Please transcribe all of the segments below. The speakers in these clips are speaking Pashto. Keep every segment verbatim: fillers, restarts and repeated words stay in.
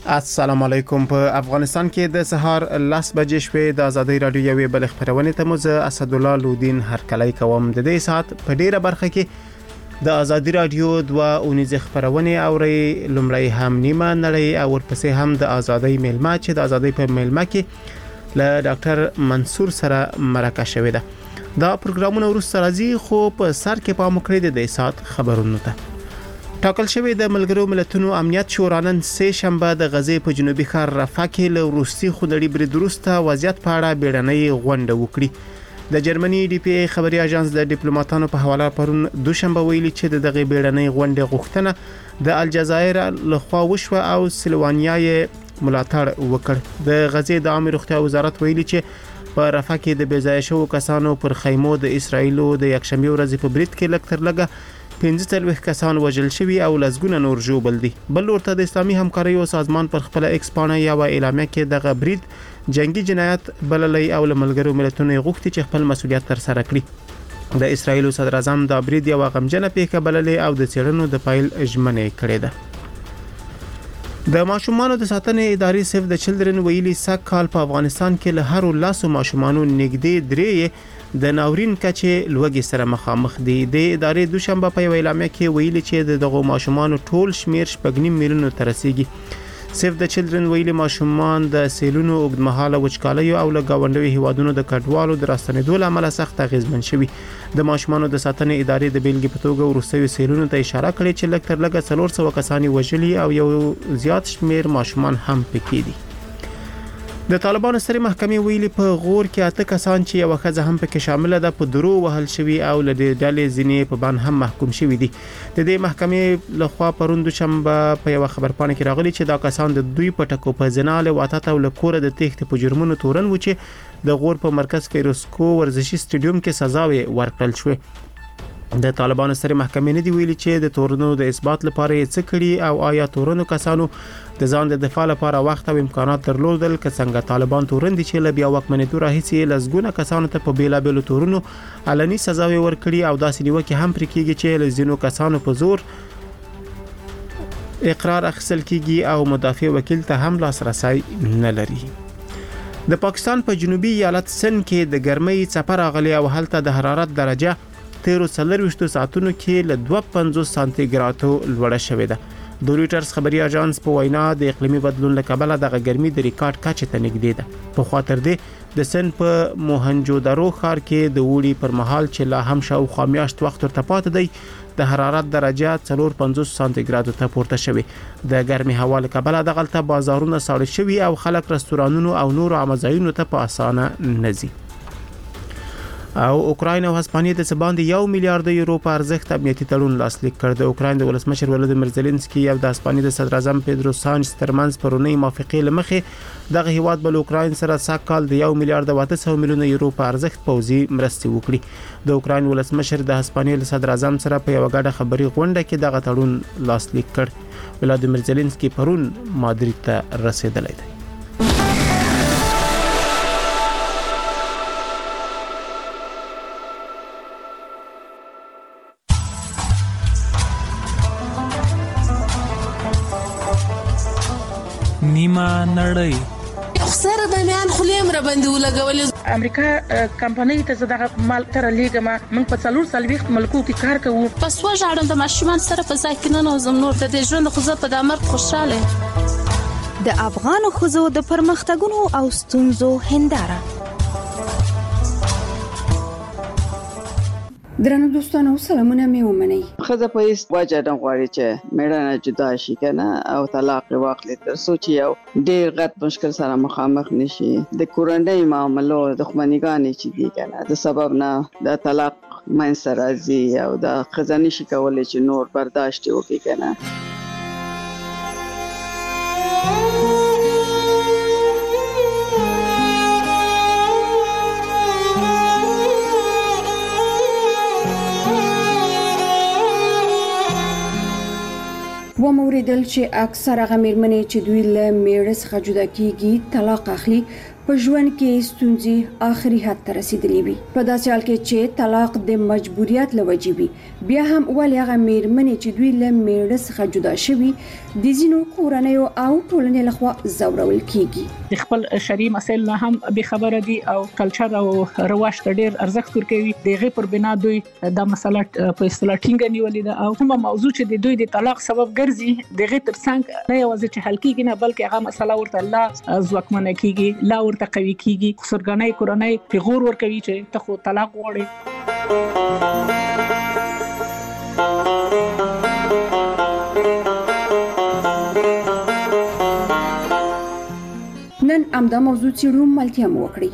السلام علیکم. په افغانستان کې د سهار لس بجې شوې د ازادي رادیو یوې بل خبرونه ته مو زه اسدالله لودین هرکلی کوم. د دې ساعت په ډیره برخه کې د ازادي رادیو دوه اونیزه خبرونه اوري. لومړی هم نیمه نړۍ او ورپسې هم د ازادي میلمه چې د ازادي په میلمه کې له ډاکټر منصور سره مرکه شوې ده. دا پروګرامونه ورسره راځي خو په سر کې پام وکړئ د دې ساعت خبرونه ته. ټاکل شوی د ملګرو ملتونو امنیت شورا نن سه شنبه د غزې په جنوبي ښار رفح کې له روسي خونړي برید وروسته وضعیت په اړه بیړنۍ غونډه وکړي. د جرمني ډي پی ای خبري اژانس د ډیپلوماټانو په حواله پرون دوشنبه ویلي چې دغه بیړنۍ غونډه غوښتنه د الجزایر لخوا وشوه او سلوانیا یې ملاتړ وکړ. د غزې د عامه روغتیا وزارت ویلي چې په رفح کې د بېځایه شوو کسانو پر خیمو د اسرایلو د یکشنبه ورځې په برید کې لږ تر لږه پنځه څلوېښت کسان وژل شوي او لسګونه نور ژوبل دي. بل ورته د اسلامي همکاریو سازمان پر خپل ایکس پاڼه یو اعلامیه کې دغه برید جنگي جنایت بللی او ملګرو ملتونو غوښتي چې خپل مسؤلیت تر سره کړي. د اسرایلو صدر اعظم دا برید یو غمجنه پیښه بللی او د څېړنو د پایل ژمنې کړې ده. د ماشومانو د ساتنې ادارې سیف د چلډرن ویلي سږ کال په افغانستان کې له هر لاسو ماشومانو نږدې درې د ناورین کچې لوګي سره مخامخ دي. د ادارې دوشنبه په اعلامیه کې ویلي چې دغه ماشومانو ټول شمیر شپږ میلیونه تر رسیدي. سیف د چلډرن ویلي ماشومان د سیلونو اوږدمهاله وچکالۍ او له گاونډوي هیوادونو د کډوالو د راستنېدو لامل سخت اغیزمن شوي. د ماشومانو د ساتنې ادارې د بیلګې په توګه وروستیو سیلونو ته اشاره کړې چې لږ تر لږه څلور سوه کسان وژلي او یو زیات شمیر ماشومان هم پکې دي. د طالبانو سترې محکمې ویلي په غور کې اته کسان چې یو ښځه هم پکې شامل ده په درو وهل شوي او له دې ډلې ځینې په بند هم محکوم شوي دي. د دې محکمې لخوا پرون دوشنبه په یو خبرپاڼه کې راغلي چې دا کسان د دوی په ټکو په زنا له واتات او له کوره د تېښتې په جرمونو تورن و چې د غور په مرکز فیروسکو ورزشي سټیډیوم کې سزاوي ورکړل شوې. د طالبانو سترې محکمې نه دی ویلي چې د تورنو د اثبات لپاره یې څه کړي او آیا تورنو کسانو د ځان د دفاع لپاره وخت او امکانات درلودل که څنګه طالبان تورن دي چې له بیا واکمنېدو راهیسې لسګونه کسانو ته په بیلابېلو تورنو علني سزاوي ورکړي او داسې نیوکې هم پرې کېږي چې له ځینو کسانو په زور اقرار اخیستل کېږي او مدافع وکیل ته هم لاسرسی نه لري. د پاکستان په جنوبي ایالت سند کې د ګرمۍ څپه راغلې او هلته د حرارت درجه تیرو څلرویشتو ساعتونو کې له دوه پنځوس سانتي ګرادو لوړه شوې ده. د رویټرز خبري اژانس په وینا د اقلیمي بدلون له کبله دغه ګرمي د ریکارډ کچې ته نږدې ده. په خاطر دې د سند په موهنجودارو ښار کې د وړي پر مهال چې لا هم شاوخوا میاشت وخت ورته پاتې دی د حرارت درجه څلور پنځوس سانتي ګرادو ته پورته شوې. د ګرمي هوا له کبله دغلته بازارونه ساړه شوي او خلک رستورانونو او نورو عامه ځایونو ته په اسانه نه ځي. او اوکراین او هسپانیې د سباند یو میلیارډ یورو په ارزښت امنیتي تړون لاسلیک کړ. د اوکراین د ولسمشر ولودیمیر زيلنسکي او د هسپانیې د صدر اعظم پیدرو سانچز ترمنځ پرونی موافقې لمخې دغه هیواد بل اوکراین سره سږ کال د یو میلیارډ او اته سوه میلیونه یورو په ارزښت پوځي مرستې وکړي. د اوکراین ولسمشر د هسپانیې د صدر اعظم سره په یو غاډه خبري غونډه کې دغه تړون لاسلیک کړ. ولودیمیر زيلنسکي پرون مادرید ته رسیدلی دی. نیمه نړۍ خسر د میان خلیم را باندې ولګول. امریکا کمپنۍ ته زړه مال تر لیګما موږ په څلور سلويخت ملکو کې کار کوو. پس و ژړم د ماشومان سره په ځای کې نه نوزم نور د ژوند خو زه په دمر خوشاله. د افغان خزو د پرمختګونو او ستونزو هنداره. درنو دوستانو سلامونه مې ومنئ. خزه په هیڅ وجه نه غواړي چې میړانه جدا شي کنه او طلاق واخلي تر څو چې یو ډېر غټ مشکل سره مخامخ نشي. د کورنۍ معاملو د خمنګانې چې دي کنه د سبب نه د طلاق منځ راځي او د خزه نشي کولای چې نور برداشت وکړي کنه. و موریدل چې اکثر هغه میرمنې چې دوی له میړه څخه جدا کیږي طلاق اخلي په ژوند کې ستونزې آخري حد ته رسیدلې وي. په داسې حال کې چې طلاق د مجبوریت لوجې وي، بیا هم ولې هغه میرمنې چې دوی له میړه څخه جدا شوي د ځینو کورنیو او ټولنې لخوا ځورول کیږي. د خپل شرعي مسایل نه هم به خبره دي او کلچر او رواج ته ډېر ارزښت ورکوي. دغه پر بنا دوی د مسله په اصطلاح ټینګه نیولې ده او کومه موضوع چې د دوی د طلاق سبب ګرځي دغه ترڅنګ نه یوازې چې حل کیږي نه بلکې هغه مسله ورته لا ځواکمنه کیږي، لا ورته قوي کیږي. خسرګنۍ کورنۍ پیغور ورکوي چې ته خو طلاق غواړې. نن امدا موضوع څیړو ملتیا مو وکړي.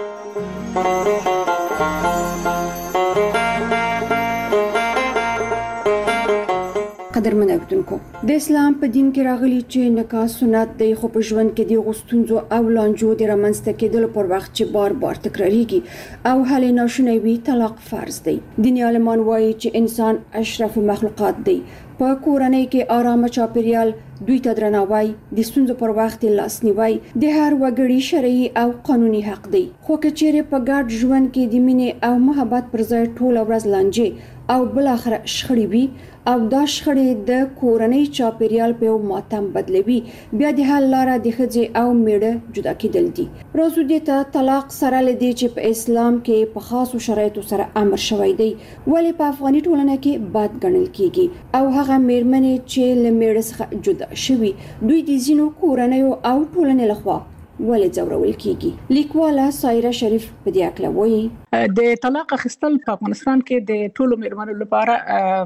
قدرمن اوریدونکو، د اسلام په دین کې راغلي چې نکاح سنت دی، خو په ژوند کې د غوښتنځو او لانجو د رامنځته کېدلو پر وخت چې بار بار تکراریږي او حل ناشونی وي طلاق فرض دی. دیني عالمان وایي چې انسان اشرف مخلوقات دی. په کورنۍ کې آرامه چاپیریال، دوی ته درناوی، د ستونزو پر وخت لاسنیوي د هر وګړي شرعي او قانوني حق دی. خو که چیرې په ګډ ژوند کې د مینې او محبت پر ځای ټول ورځ لانجې او بل اخر شخړې وي او دا شخړې د کورنۍ چاپیریال په ماتم بدلوي، بیا د حل لاره د ښځې او میړه جدا کېدل دي. راځو دې ته طلاق سره لدی چې په اسلام کې په خاصو شرایطو سره امر شوی دی، ولې په افغاني ټولنه کې بد ګڼل کیږي او هغه میرمنې چې له میړه څخه جدا شوي دوی د ځینو کورنیو او ټولنې لخوا ولې ځورول کیږي. لیکواله سایره شریف په دې اړه وایي د طلاق اخیستل په افغانستان کې د ټولو میرمنو لپاره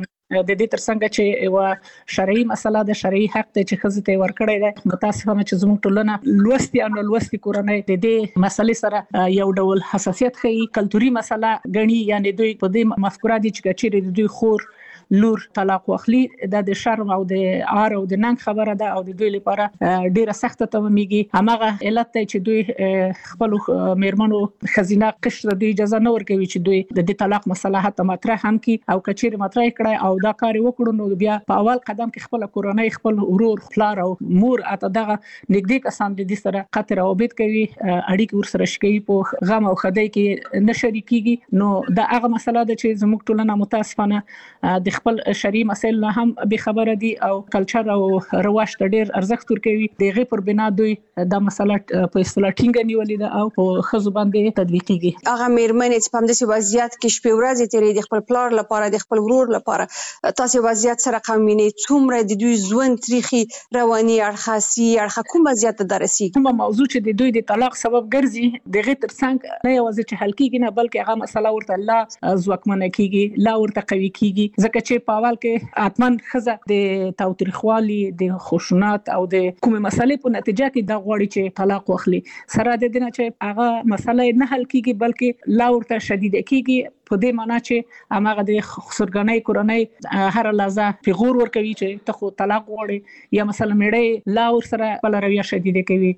د دې ترڅنګ چې یو شرعي مسله د شرعي حق ته چې ښځې ته ورکړی دی. متاسفانه چې زموږ ټولنه لوستي او لوستي کورنۍ د دې مسلې سره یو ډول حساسیت ښيي، کلتوري مسله ګڼي، یعنی دوی په دې مفکوره دي چې چیرې د دوی خور لور طلاق واخلي دا د شرم او د عار او د ننګ خبره ده او د دوی لپاره ډیره سخته تمامېږي. همغه علت دی چې دوی خپل میرمنو خزینه قشر دوی اجازه نه ورکوي چې دوی د دې طلاق مسله حتی مطرح هم کی او کچیر مطرح کړي او دا کار وکړو نو بیا په اول قدم کې خپل کورنۍ، خپل ورور، پلار او مور اته دغه نږدې کسان د دې سره قطر او بیت کوي، اړیکې ورسره شکي، په غم او خدای کې نه شریکيږي. نو دا هغه مسله ده چې زموږ ټولنه متاسفانه د خپل شرعي مسایل نه هم به خبره دي او کلچر او رواج ته ډیر ارزښت ورکوي. دغه پر بنا دوی د مسله په اصطلاح ټینګه نیولې ده او په خزو باندې تطبیقيږي. هغه میرمنې چې په همدې وضعیت کې شپې ورځې تیرې د خپل پلار لپاره، د خپل ورور لپاره، تاسو وضعیت سره قومینه څومره د دوی ژوند تاریخي رواني اړخاسي اړخ کوم وضعیت درسي کومه موضوع چې د دوی د طلاق سبب ګرځي دغه ترڅنګ نه یوازې چې حل کیږي نه بلکې هغه مسله ورته لا ځواکمنه کیږي، لا ورته قوي کیږي. ځکه چې په اول کې اتمن خزه د تاوتریخوالي، د خشونت او د کومه مسلې په نتیجه کې د غوړي چې طلاق واخلي سره د دې نه چې هغه مسله نه حل کیږي بلکې لا ورته شدید کیږي. په دې معنی چې هغه د خسرګنۍ کورنۍ هر لحظه پیغور ورکوي چې ته خو طلاق غواړې، یا مثلا میړه لا ور سره بل رویه شدید کوي.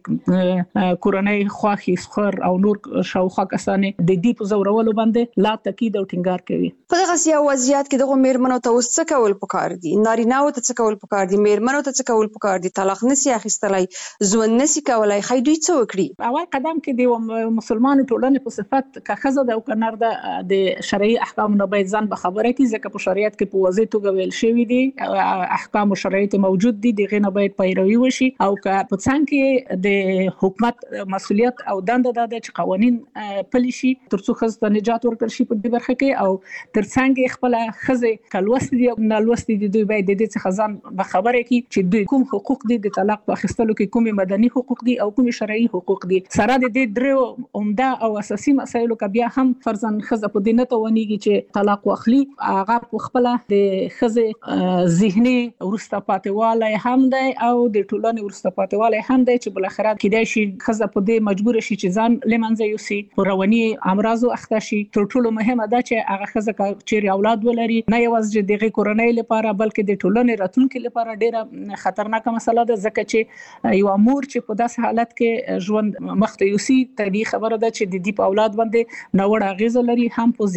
کورنۍ خواخي سخر او نور شاوخوا کسانه د دې په زورولو باندې لا تاکید او ټینګار کوي. په دغه سیاسي وضعیت کې دغه میرمنو ته اوس څه کول پکار دي؟ نارینه او ته څه کول پکار دي؟ میرمنو ته څه کول پکار دي؟ طلاق نسی اخیستلای، ژوند نسی کولای، خای دوی څه وکړي؟ اول قدم کې د مسلمانانو ټولنې په صفت که خزه د او کنار د شرعي احکام نه باید ځان به خبره کی، ځکه په شریعت کې په واضح توګه ویل شوی دي احکام او شرایط موجود دي، دغه نه باید پیروي وشي. او که په څنګه کې د حکومت مسؤلیت او دنده ده چې قوانين پلي شي ترڅو خزه نجات ورکړي شي په دې برخه کې، او ترڅنګ خپل خزه کلوست دي او نالوست دي دوی باید د دې څخه ځان به خبره کی چې دوی کوم حقوق دي د طلاق په اخیستلو کې، کوم مدني حقوق دي او کوم شرعي حقوق دي. سره د دې درو عمده او اساسي مسایلو کې بیا هم فرضاً خزه په دې نه تواني چې طلاق واخلي، هغه په خپل د خزه ذهني ورسته پاتېواله هم دی او د ټولنې ورسته پاتېواله هم دی چې بل اخر کېدای شي خزه په دې مجبور شي چې ځان لمنځه یوسي، رواني امراضو اخته شي. تر ټولو مهمه ده چې هغه خزه چې اولاد ولري نه یوازې د کورنۍ لپاره بلکې د ټولنې راتلونکي لپاره ډیره خطرناکه مسله ده، ځکه چې یو امور چې په داسې حالت کې ژوند مخته یوسي طبيعي خبره ده چې د دې په اولاد باندې نوړ اغیز لري، هم په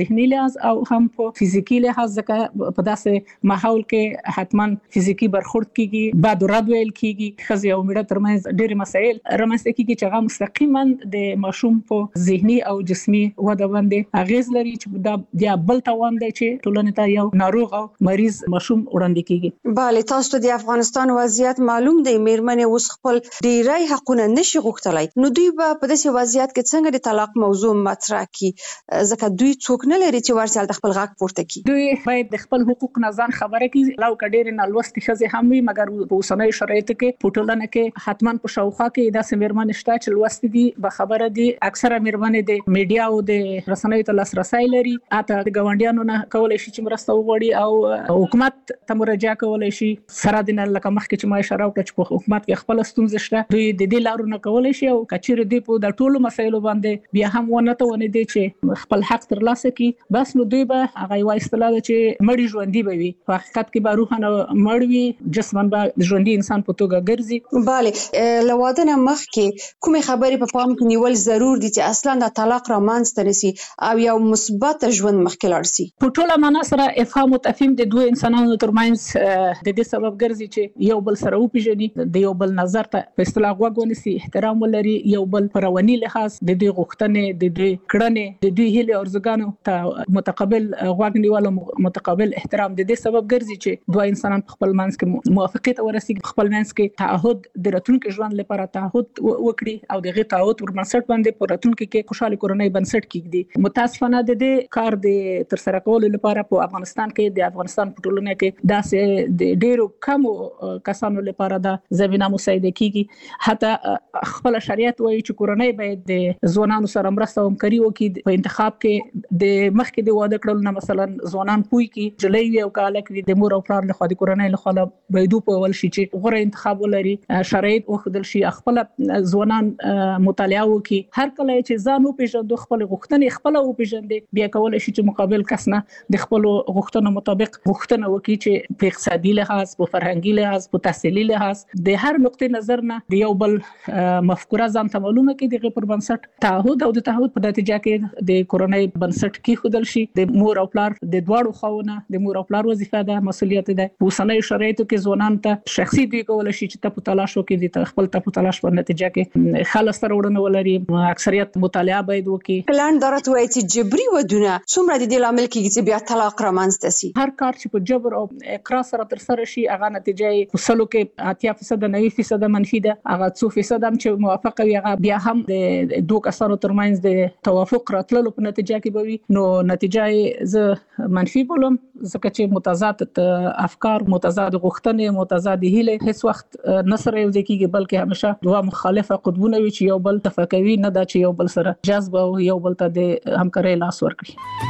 ذهني لحاظ او هم په فزیکی لحاظ، ځکه په داسې ماحول کې حتما فزیکی برخورد کیږي، باد رد ویل کیږي، خزي او میړه ترمنځ ډېر مسایل رامنځته کیږي چې هغه مستقیما د ماشوم په ذهني او جسمي وده باندې اغیز لري، چې دا د بل توان دی چې ټولنې ته یو ناروغ او مریض ماشوم وړاندې کیږي. بله، تاسو ته د افغانستان وضعیت معلوم دی، میرمنې اوس خپل ډیری حقونه نشي غوښتلای، نو دوی به په داسې وضعیت کې څنګه د طلاق موضوع مطرح کړي؟ ځکه دوی څوک نه لري چې ورسره د خپل غږ پورته کړي. دوی باید د خپل حقوق نه ځان خبره کړي، لو کډېر نه لوستي ښځې هم وي، مګر په اوسنۍ شرایطو کې په ټولنه کې حتما په شاوخوا کې داسې میرمنې شته چې لوستي دي، به خبره دي. اکثره میرمنې د میډیا او د رسنیو ته لاسرسی لري، اته د ګاونډیانو نه کولای شي چې مرسته وغواړي او حکومت ته مراجعه کولای شي. سره د نه لکه مخکې چې ما اشاره وکړه چې په حکومت کې خپل ستونزې شته، دوی د دې لارو نه کولای شي او کچېرې دوی په د ټولو مسایلو باندې بیا هم ونه تواني دي چې خپل حق ترلاسه کړي، بس نو دوی به هغه یو اصطلاح ده چې مړی ژوندۍ به وي، په حقیقت کې به روحانه مړ وي، جسمن به ژوندۍ انسان په توګه ګرځي. بله، له واده نه مخکې کومې خبرې په پام کې نیول ضرور دي چې اصلا د طلاق رامنځته نشي او یو مثبت ژوند مخکې لاړ شي؟ په ټوله معنا سره افهام او تفهیم د دوه انسانانو ترمنځ د دې سبب ګرځي چې یو بل سره وپیژني، د یو بل نظر ته په اصطلاح غوږ ونیسي، احترام ولري، یو بل پر رواني لحاظ د دوی غوښتنې، د دوی کړنې، د دوی هیلې او ارزوګانو ته متقابل غوږ نیول او متقابل احترام د دې سبب ګرځي چې دوه انسانان په خپل منځ کې موافقت ورسیږي، په خپل منځ کې تعهد د راتلونکي ژوند لپاره تعهد وکړي او دغه تعهد پر بنسټ باندې په راتلونکي کې خوشاله کورنۍ بنسټ کیږي. متاسفانه د دې کار د تر سره کولو لپاره په افغانستان کې د افغانستان په ټولنه کې داسې د ډیرو کمو کسانو لپاره دا زمينه مساعده کیږي. حتی خپل شریعت وایي چې کورنۍ باید د ځوانانو سره مرسته او همکاري وکړي په انتخاب کې، د مخکې د واده کړلو نه مثلا ځوانان پوي کې جلۍ وي او کالک وي، د مور او پلار له خوا د کورنۍ له خوا باید په ول شي چې غوړه انتخاب ولري، شرایط وخدل شي، خپل ځوانان مطالعه وکړي، هر کله چې ځان او پیژندو، خپل غوښتنې خپل او پیژندې، بیا کولای شي چې مقابل کس نه د خپل غوښتنو مطابق غوښتنه وکړي چې په اقتصادي لحاظ، په فرهنګي لحاظ، په تحصیلي لحاظ د هر نقطې نظر نه د یو بل مفکوره ځان ته معلومه کړي، دغه پر بنسټ تعهد او د تعهد په نتیجه کې د کورنۍ بنسټ کې خودل شي. د مور او پلار د دواړو خواونه د مور او پلار وظیفه ده، مسولیت ده. په اوسنۍ شرایطو کې ځوانان ته شخصي دوی کولای شي چې په تلاش وکړي، د خپل ته په تلاش په نتیجه کې خلاص سره وړاندې ولري. اکثریت مطالعه باید وکړي. پلان دارت وایي چې جبري ودونه څومره د دې لامل کېږي چې بیا طلاق رامنځته شي؟ هر کار چې په جبر او اقرار سره تر سره شي، هغه نتیجه یې سلو کې اتیا فیصد نوي فیصد منفي ده، هغه څو فیصد هم چې موافقه وي هغه بیا هم د دوه کسانو ترمنځ د توافق راتللو په نتیجه کې به وي، نو نتیجه یې زه منفي بولم، ځکه چې متضاد افکار، متضاد غوښتنې، متضاد هیلې هیڅ وخت نه سره یو ځای کېږي، بلکې همیشه دوه مخالفه قطبونه وي چې یو بل تفکوي، نه دا چې یو بل سره جذب او یو بل ته د همکارۍ لاس ورکړي.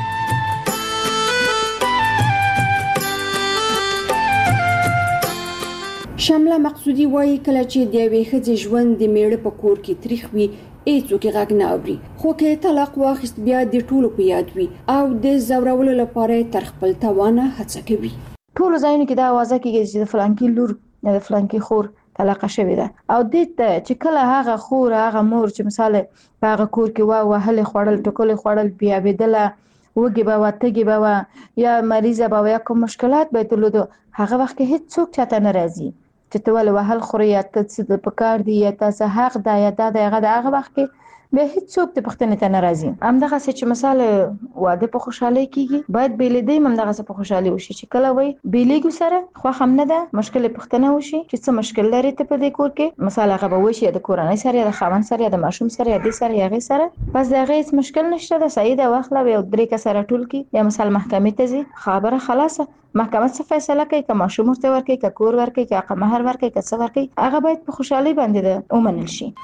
شمله مقصودی وایي کله چې د یوې ښځې ژوند د میړه په کور کې تریخ وي، هیڅوک یې غږ نه اوري، خو که طلاق واخیست بیا د ټولو په یاد وي او د زورولو لپاره تر خپل توانه هڅه کوي. ټولو ځایونو کې دا اوازه کېږي چې د فلانکي لور یا د فلانکي خور طلاق شوې ده، او دې ته چې کله هغه خور هغه مور چې مثال په هغه کور کې وا وهلې خوړل ټکولې خوړل بیا بدله وګي به واتګي به یا مریضه به یا کوم مشکلات به درلودو، هغه وخت کې هیڅ څوک چاته نه راځي چې ته ول وهل خوري یا ته څه په کار دی یا تاسو حق دا یا دا دغه هغه وخت کې به هیڅ څوک ته پښتنه ته ناراضي. همدغه چې مثال واده په خوشحالي کېږي، باید بیلیدې همدغه په خوشحالي وشي چې کله وای بیلیګو سره خو هم نه ده مشکل پښتنه وشي چې څه مشکل لري ته په دې کور کې، مثال هغه به وشي د کورنۍ سره یا د خاوند سره یا د ماشوم سره یا د سره یا غي سره، بس دغه هیڅ مشکل نشته، د سعید واخله یو درې کسره ټول کې یا مثال محکمې ته ځي، خبره خلاصه، محکمه څه فیصله کوي، که ماشوم ورته ورکړي، که کور ورکړي، که مہر ورکړي، که څه ورکړي، هغه باید په خوشحالي باندې ده ومنل شي.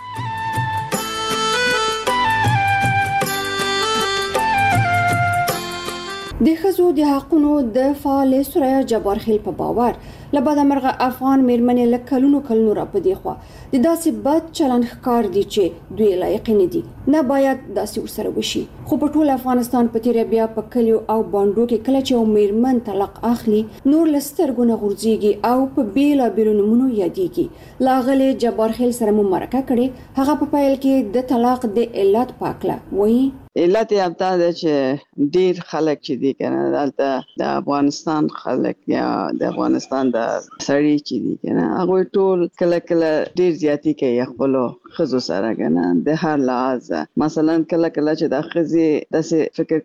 د ښځو د حقونو د فعال سوریا جبار خیل په باور لبد مرغه افغان میرمنې له کلونو کلونو را پدې خو د داسې بد چلند ښکار دي چې دوی لایق نه دي، نه باید داسې ورسره وشي. خو په ټول افغانستان په تیر بیا په کلیو او باندو کې کله چې میرمن طلاق اخلي نور لسترګونه غورځيږي او په بیلا بیلو نمونو یادېږي. لاغله جبار خیل سره مو مرکه کړي، هغه په پایل کې د طلاق د علت پاکله وایي علت یې همدا ده چې ډیر خلک چې دي کنه دلته د افغانستان خلک یا د افغانستان د سړي چې دي کنه هغه ټول کله کله ډیر زیاتی کوي خپل خزو سره کنه د هر لحاظ مثلا کله کله چې د خزي داسې فکر